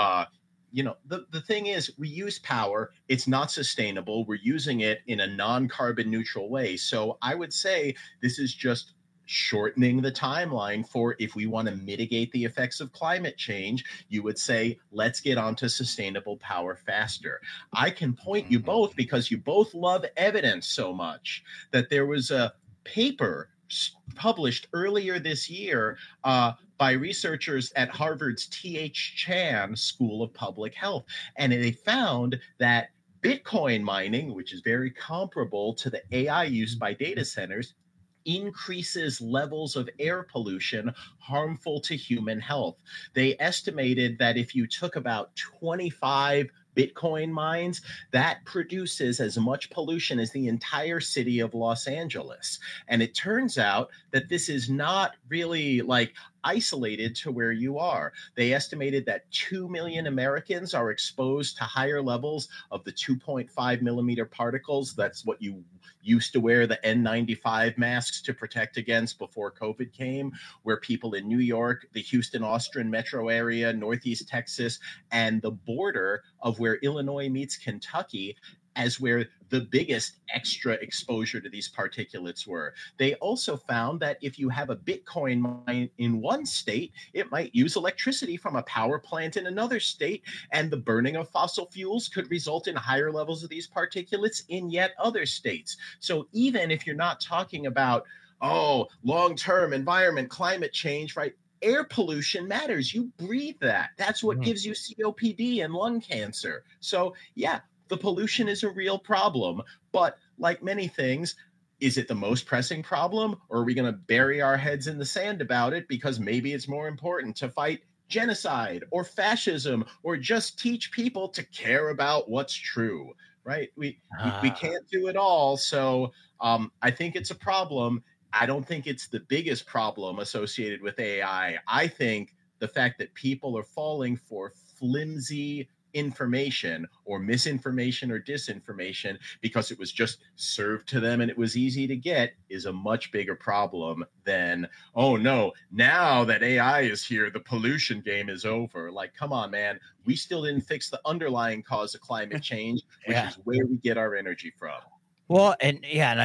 the thing is, we use power. It's not sustainable. We're using it in a non-carbon neutral way. So I would say this is just shortening the timeline for, if we want to mitigate the effects of climate change, you would say, let's get onto sustainable power faster. I can point you both, because you both love evidence so much, that there was a paper published earlier this year by researchers at Harvard's T.H. Chan School of Public Health. And they found that Bitcoin mining, which is very comparable to the AI used by data centers, increases levels of air pollution harmful to human health. They estimated that if you took about 25 Bitcoin mines, that produces as much pollution as the entire city of Los Angeles. And it turns out that this is not really like isolated to where you are. They estimated that 2 million Americans are exposed to higher levels of the 2.5 millimeter particles. That's what you used to wear the N95 masks to protect against before COVID came, where people in New York, the Houston, Austin metro area, Northeast Texas, and the border of where Illinois meets Kentucky as where the biggest extra exposure to these particulates were. They also found that if you have a Bitcoin mine in one state, it might use electricity from a power plant in another state, and the burning of fossil fuels could result in higher levels of these particulates in yet other states. So even if you're not talking about, oh, long-term environment, climate change, right? Air pollution matters. You breathe that. That's what gives you COPD and lung cancer. So yeah, the pollution is a real problem, but like many things, is it the most pressing problem, or are we going to bury our heads in the sand about it because maybe it's more important to fight genocide or fascism, or just teach people to care about what's true, right? We can't do it all. So I think it's a problem. I don't think it's the biggest problem associated with AI. I think the fact that people are falling for flimsy information or misinformation or disinformation because it was just served to them and it was easy to get is a much bigger problem than, oh no, now that AI is here, the pollution game is over. Like, come on, man. We still didn't fix the underlying cause of climate change, which is where we get our energy from. Well, and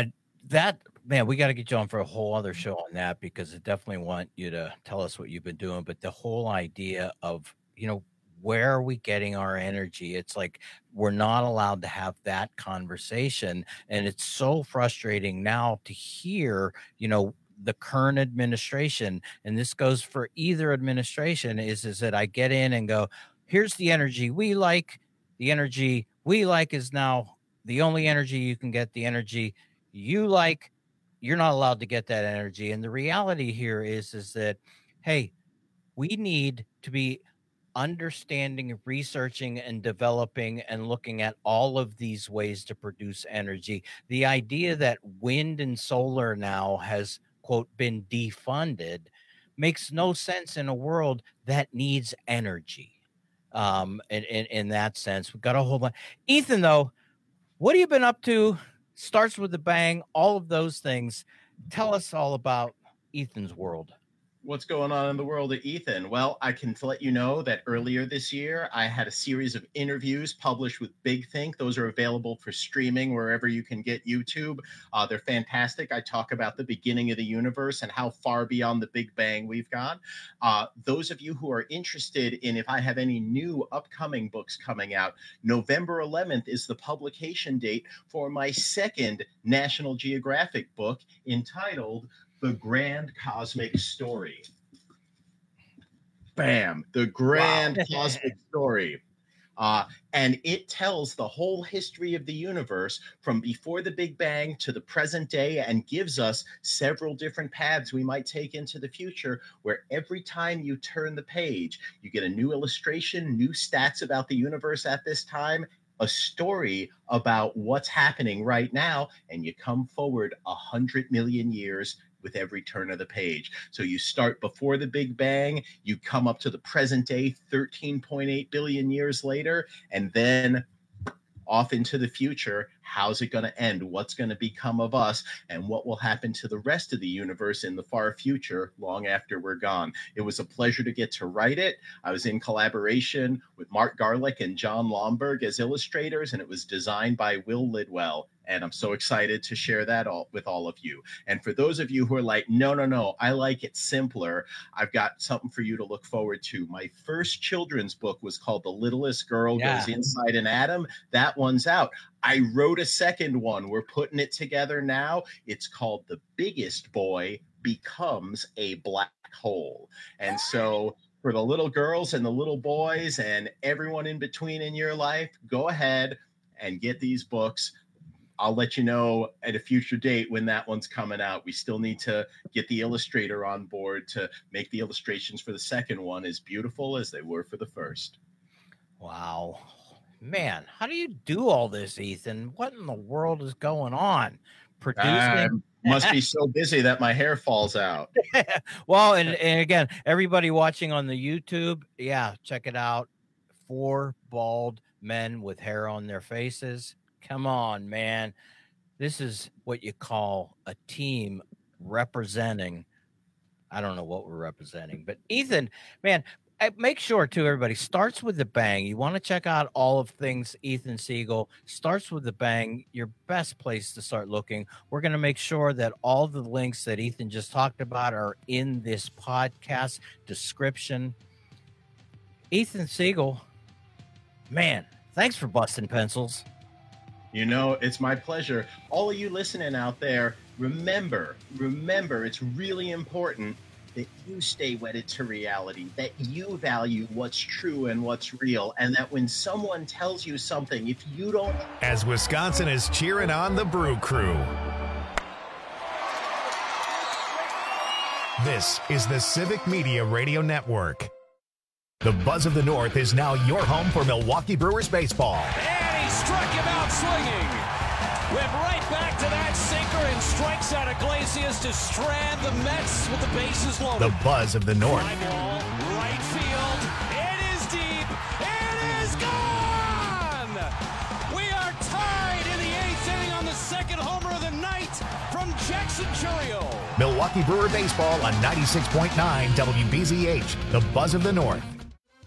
man, we got to get you on for a whole other show on that, because I definitely want you to tell us what you've been doing. But the whole idea of, where are we getting our energy? It's like we're not allowed to have that conversation. And it's so frustrating now to hear, the current administration, and this goes for either administration, is that I get in and go, here's the energy we like. The energy we like is now the only energy you can get. The energy you like, you're not allowed to get that energy. And the reality here is that, hey, we need to be understanding, researching, and developing and looking at all of these ways to produce energy. The idea that wind and solar now has, quote, been defunded makes no sense in a world that needs energy. In that sense, we've got a whole bunch. Ethan, though, what have you been up to? Starts with a bang, all of those things. Tell us all about Ethan's world. What's going on in the world of Ethan? Well, I can let you know that earlier this year, I had a series of interviews published with Big Think. Those are available for streaming wherever you can get YouTube. They're fantastic. I talk about the beginning of the universe and how far beyond the Big Bang we've gone. Those of you who are interested in if I have any new upcoming books coming out, November 11th is the publication date for my second National Geographic book entitled The Grand Cosmic Story. Bam! The Grand Cosmic Story. And it tells the whole history of the universe from before the Big Bang to the present day and gives us several different paths we might take into the future, where every time you turn the page, you get a new illustration, new stats about the universe at this time, a story about what's happening right now, and you come forward 100 million years with every turn of the page. So you start before the Big Bang, you come up to the present day 13.8 billion years later, and then off into the future. How's it going to end? What's going to become of us? And what will happen to the rest of the universe in the far future, long after we're gone? It was a pleasure to get to write it. I was in collaboration with Mark Garlick and John Lomberg as illustrators, and it was designed by Will Lidwell. And I'm so excited to share that with all of you. And for those of you who are like, no, I like it simpler, I've got something for you to look forward to. My first children's book was called The Littlest Girl Goes Inside an Atom. That one's out. I wrote a second one. We're putting it together now. It's called The Biggest Boy Becomes a Black Hole. And so for the little girls and the little boys and everyone in between in your life, go ahead and get these books. I'll let you know at a future date when that one's coming out. We still need to get the illustrator on board to make the illustrations for the second one as beautiful as they were for the first. Wow. Man, how do you do all this, Ethan? What in the world is going on? Producing? Must be so busy that my hair falls out. Well, and again, everybody watching on the YouTube, check it out. 4 bald men with hair on their faces. Come on, man. This is what you call a team representing. I don't know what we're representing, but Ethan, man, make sure to everybody, starts with the bang. You want to check out all of things Ethan Siegel. Starts with the bang, your best place to start looking. We're going to make sure that all the links that Ethan just talked about are in this podcast description. Ethan Siegel, man, thanks for busting pencils. You know, it's my pleasure. All of you listening out there, remember, it's really important that you stay wedded to reality, that you value what's true and what's real, and that when someone tells you something, if you don't... As Wisconsin is cheering on the Brew Crew. This is the Civic Media Radio Network. The Buzz of the North is now your home for Milwaukee Brewers baseball. And he struck him out swinging. Went right back to that sinker and strikes out Iglesias to strand the Mets with the bases loaded. The Buzz of the North. Fly ball, right field. It is deep. It is gone. We are tied in the 8th inning on the second homer of the night from Jackson Chourio. Milwaukee Brewer baseball on 96.9 WBZH. The Buzz of the North.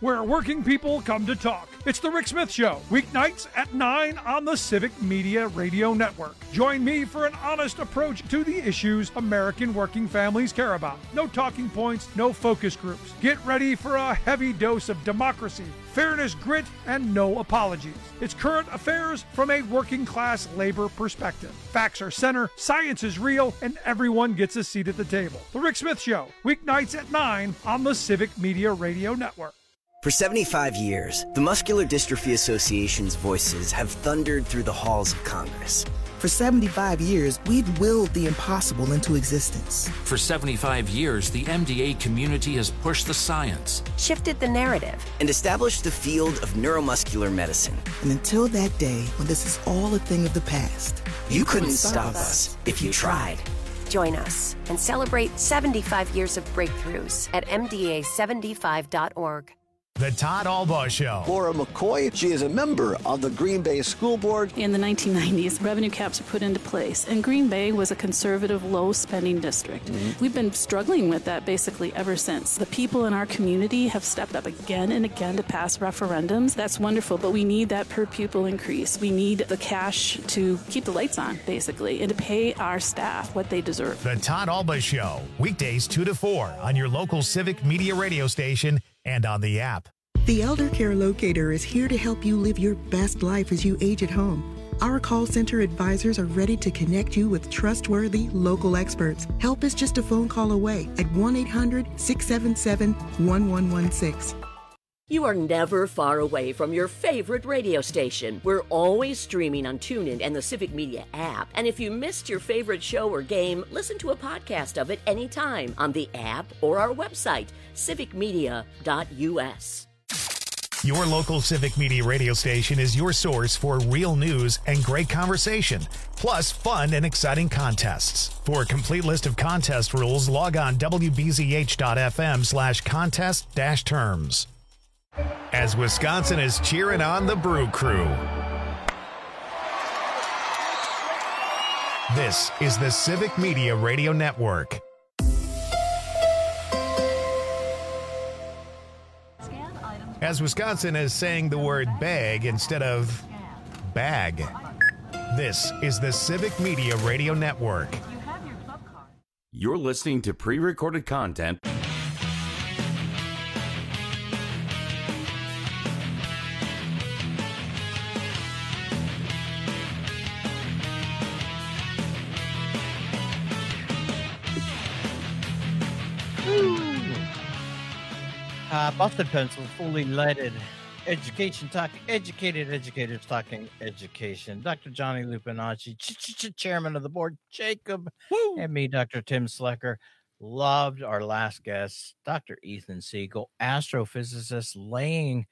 where working people come to talk. It's The Rick Smith Show, weeknights at 9 on the Civic Media Radio Network. Join me for an honest approach to the issues American working families care about. No talking points, no focus groups. Get ready for a heavy dose of democracy, fairness, grit, and no apologies. It's current affairs from a working class labor perspective. Facts are center, science is real, and everyone gets a seat at the table. The Rick Smith Show, weeknights at 9 on the Civic Media Radio Network. For 75 years, the Muscular Dystrophy Association's voices have thundered through the halls of Congress. For 75 years, we've willed the impossible into existence. For 75 years, the MDA community has pushed the science, shifted the narrative, and established the field of neuromuscular medicine. And until that day, when this is all a thing of the past, you couldn't stop us if you tried. Join us and celebrate 75 years of breakthroughs at MDA75.org. The Todd Albaugh Show. Laura McCoy, she is a member of the Green Bay School Board. In the 1990s, revenue caps were put into place, and Green Bay was a conservative, low-spending district. We've been struggling with that basically ever since. The people in our community have stepped up again and again to pass referendums. That's wonderful, but we need that per-pupil increase. We need the cash to keep the lights on, basically, and to pay our staff what they deserve. The Todd Albaugh Show, weekdays 2 to 4 on your local Civic Media radio station and on the app. The Elder Care Locator is here to help you live your best life as you age at home. Our call center advisors are ready to connect you with trustworthy local experts. Help is just a phone call away at 1-800-677-1116. You are never far away from your favorite radio station. We're always streaming on TuneIn and the Civic Media app. And if you missed your favorite show or game, listen to a podcast of it anytime on the app or our website, civicmedia.us. Your local Civic Media radio station is your source for real news and great conversation, plus fun and exciting contests. For a complete list of contest rules, log on wbzh.fm/contest-terms. As Wisconsin is cheering on the Brew Crew. This is the Civic Media Radio Network. As Wisconsin is saying the word bag instead of bag. This is the Civic Media Radio Network. You're listening to pre-recorded content. Busted Pencils, fully leaded education talk, educated educators talking education. Dr. Johnny Lupinacci, chairman of the board, Jacob, and me, Dr. Tim Slecker. Loved our last guest, Dr. Ethan Siegel, astrophysicist, laying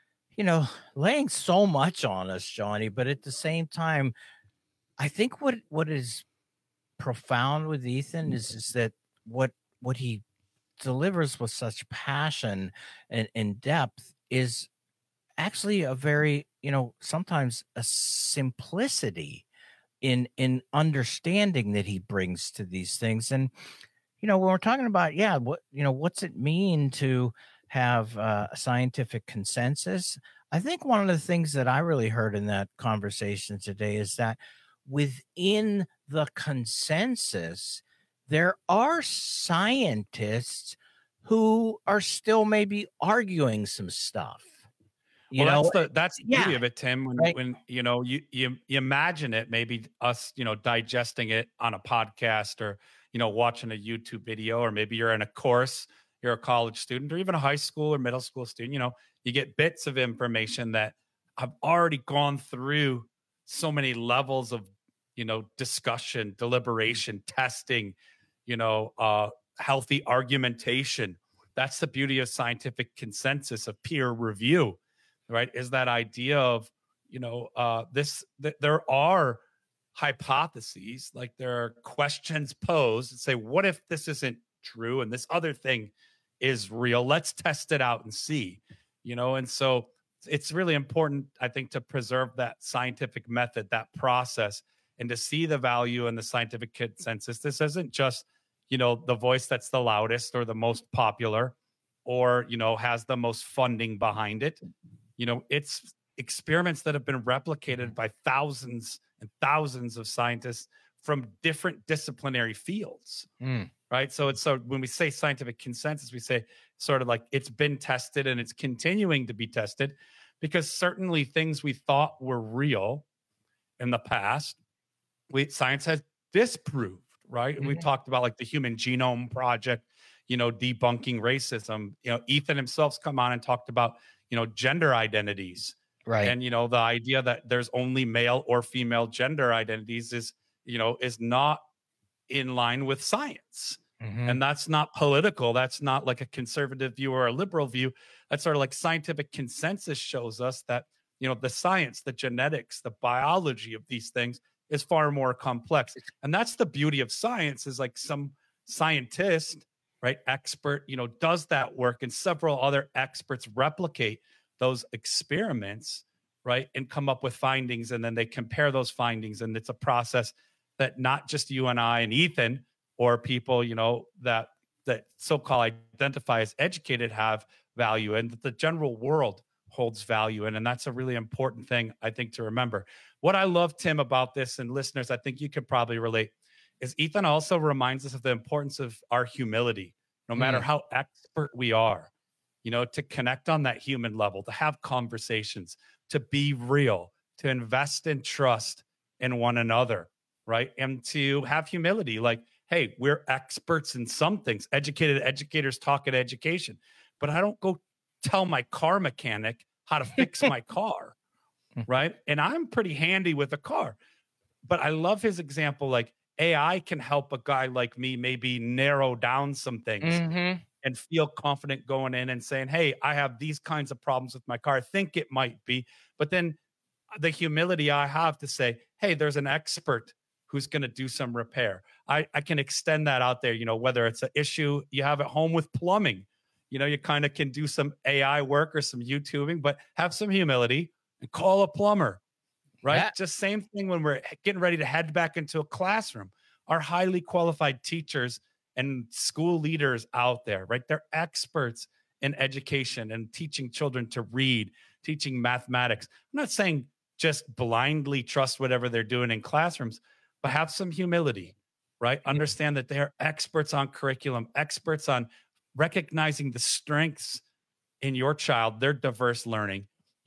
so much on us, Johnny, but at the same time, I think what is profound with Ethan is that what he delivers with such passion and depth is actually a very, sometimes a simplicity in understanding that he brings to these things. And, when we're talking about, what's it mean to have a scientific consensus? I think one of the things that I really heard in that conversation today is that within the consensus, there are scientists who are still maybe arguing some stuff. That's the beauty of it, Tim. When you imagine it, maybe us, digesting it on a podcast or, watching a YouTube video, or maybe you're in a course, you're a college student, or even a high school or middle school student, you get bits of information that have already gone through so many levels of, discussion, deliberation, testing, healthy argumentation. That's the beauty of scientific consensus, of peer review, right? Is that idea of, there are hypotheses, like there are questions posed and say, what if this isn't true and this other thing is real? Let's test it out and see, and so it's really important, I think, to preserve that scientific method, that process, and to see the value in the scientific consensus. This isn't just, the voice that's the loudest or the most popular. or, has the most funding behind it. It's experiments that have been replicated by thousands and thousands of scientists from different disciplinary fields. Right. So when we say scientific consensus, we say sort of like it's been tested and it's continuing to be tested, because certainly things we thought were real in the past, science has disproved. Right. And we talked about like the Human Genome Project, debunking racism. Ethan himself's come on and talked about, gender identities. Right. And, the idea that there's only male or female gender identities is not in line with science. And that's not political. That's not like a conservative view or a liberal view. That's sort of like scientific consensus shows us that, the science, the genetics, the biology of these things is far more complex. And that's the beauty of science, is like some scientist, right, expert, does that work, and several other experts replicate those experiments, right, and come up with findings, and then they compare those findings. And it's a process that not just you and I and Ethan or people, that so-called identify as educated have value in, that the general world holds value in. And that's a really important thing, I think, to remember. What I love, Tim, about this, and listeners, I think you could probably relate, is Ethan also reminds us of the importance of our humility, no matter how expert we are, to connect on that human level, to have conversations, to be real, to invest in trust in one another, right? And to have humility, like, hey, we're experts in some things. Educated educators talk at education, but I don't go tell my car mechanic how to fix my car, right? And I'm pretty handy with a car, but I love his example. Like, AI can help a guy like me maybe narrow down some things and feel confident going in and saying, hey, I have these kinds of problems with my car. I think it might be, but then the humility I have to say, hey, there's an expert who's going to do some repair. I can extend that out there, whether it's an issue you have at home with plumbing, you kind of can do some AI work or some YouTubing, but have some humility and call a plumber, right? Yeah. Just same thing when we're getting ready to head back into a classroom. Our highly qualified teachers and school leaders out there, right? They're experts in education and teaching children to read, teaching mathematics. I'm not saying just blindly trust whatever they're doing in classrooms, but have some humility, right? Understand that they're experts on curriculum, experts on recognizing the strengths in your child, their diverse learning,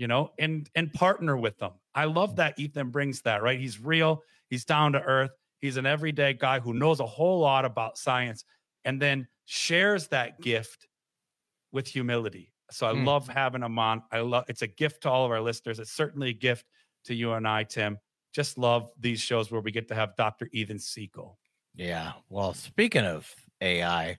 and partner with them. I love that Ethan brings that, right? He's real. He's down to earth. He's an everyday guy who knows a whole lot about science and then shares that gift with humility. So I love having him on. It's a gift to all of our listeners. It's certainly a gift to you and I, Tim. Just love these shows where we get to have Dr. Ethan Siegel. Yeah. Well, speaking of AI,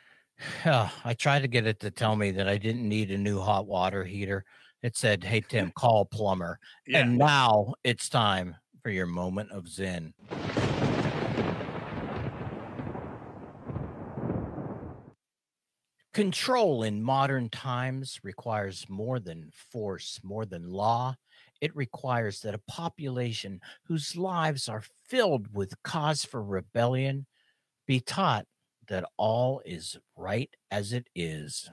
I tried to get it to tell me that I didn't need a new hot water heater. It said, hey, Tim, call a plumber. Yeah. And now it's time for your moment of Zen. Control in modern times requires more than force, more than law. It requires that a population whose lives are filled with cause for rebellion be taught that all is right as it is.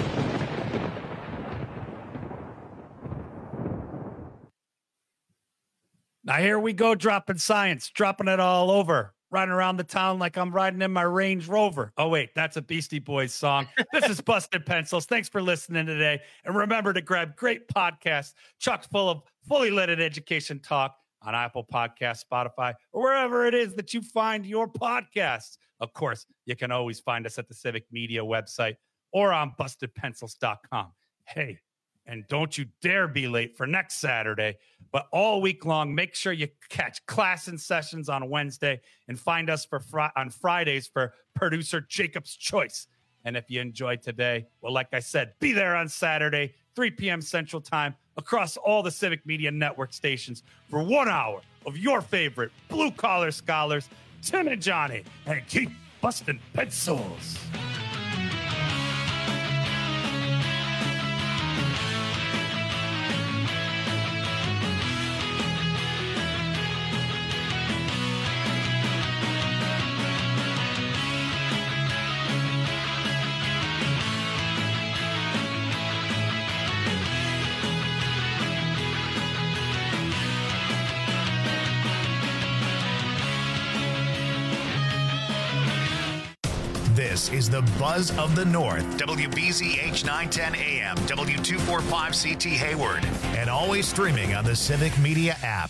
Now here we go, dropping science, dropping it all over, riding around the town like I'm riding in my Range Rover. Oh, wait, that's a Beastie Boys song. This is Busted Pencils. Thanks for listening today. And remember to grab great podcasts chock full of fully loaded education talk on Apple Podcasts, Spotify, or wherever it is that you find your podcasts. Of course, you can always find us at the Civic Media website or on bustedpencils.com. Hey, and don't you dare be late for next Saturday. But all week long, make sure you catch Class and Sessions on Wednesday and find us on Fridays for Producer Jacob's Choice. And if you enjoyed today, well, like I said, be there on Saturday, 3 p.m. Central Time, across all the Civic Media Network stations for 1 hour of your favorite blue-collar scholars, Tim and Johnny, and keep busting pencils. This is the Buzz of the North. WBZH 910 AM, W245 CT Hayward, and always streaming on the Civic Media app.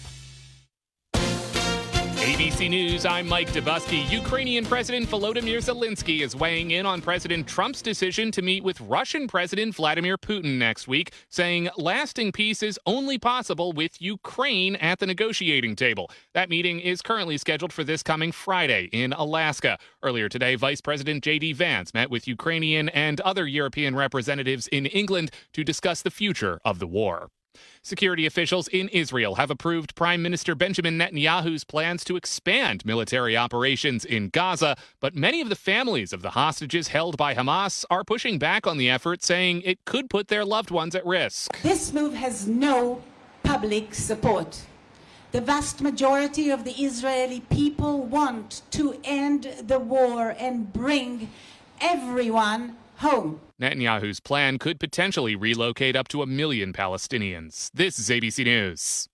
ABC News, I'm Mike Dubusky. Ukrainian President Volodymyr Zelensky is weighing in on President Trump's decision to meet with Russian President Vladimir Putin next week, saying lasting peace is only possible with Ukraine at the negotiating table. That meeting is currently scheduled for this coming Friday in Alaska. Earlier today, Vice President J.D. Vance met with Ukrainian and other European representatives in England to discuss the future of the war. Security officials in Israel have approved Prime Minister Benjamin Netanyahu's plans to expand military operations in Gaza, but many of the families of the hostages held by Hamas are pushing back on the effort, saying it could put their loved ones at risk. This move has no public support. The vast majority of the Israeli people want to end the war and bring everyone home. Netanyahu's plan could potentially relocate up to 1 million Palestinians. This is ABC News.